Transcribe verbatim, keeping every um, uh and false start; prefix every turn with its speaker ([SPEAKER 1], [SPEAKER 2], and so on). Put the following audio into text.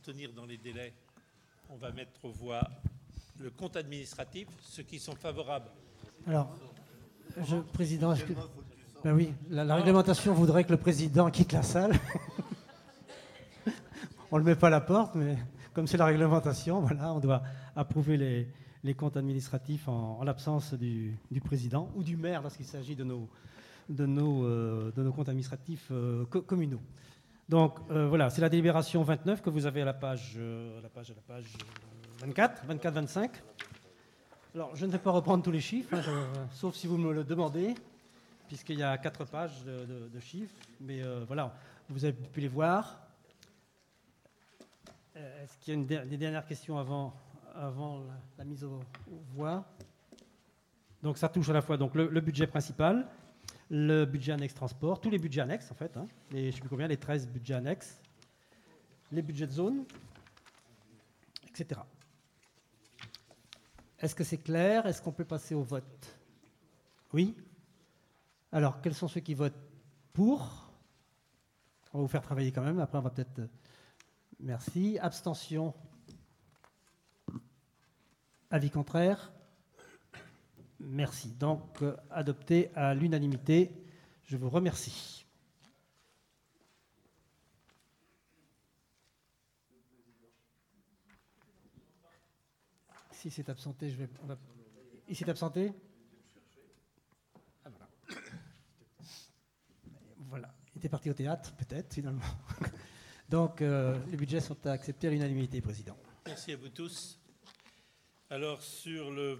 [SPEAKER 1] tenir dans les délais, on va mettre aux voix le compte administratif. Ceux qui sont favorables.
[SPEAKER 2] Alors, je, Président, est-ce que... Ben oui, la, la réglementation voudrait que le Président quitte la salle. On ne le met pas à la porte, mais comme c'est la réglementation, voilà, on doit approuver les, les comptes administratifs en, en l'absence du, du Président ou du maire lorsqu'il s'agit de nos, de nos, euh, de nos comptes administratifs euh, co- communaux. Donc euh, voilà, c'est la délibération vingt-neuf que vous avez à la page, euh, à la page, à la page vingt-quatre, vingt-quatre, vingt-cinq. Alors je ne vais pas reprendre tous les chiffres, hein, je, sauf si vous me le demandez, puisqu'il y a quatre pages de, de, de chiffres. Mais euh, voilà, vous avez pu les voir. Euh, est-ce qu'il y a une der- des dernières questions avant, avant la, la mise aux, aux voix? Donc ça touche à la fois donc, le, le budget principal, le budget annexe transport, tous les budgets annexes en fait, hein, les, je ne sais plus combien, les treize budgets annexes, les budgets de zone, et cetera. Est-ce que c'est clair? Est-ce qu'on peut passer au vote? Oui? Alors, quels sont ceux qui votent pour? On va vous faire travailler quand même, après on va peut-être... Merci. Abstention? Avis contraire? Merci. Donc, euh, adopté à l'unanimité. Je vous remercie. Si c'est absenté, je vais... on va- Il s'est absenté? Ah, voilà. Voilà. Il était parti au théâtre, peut-être, finalement. Donc, euh, les budgets sont acceptés à l'unanimité, Président.
[SPEAKER 1] Merci à vous tous. Alors, sur le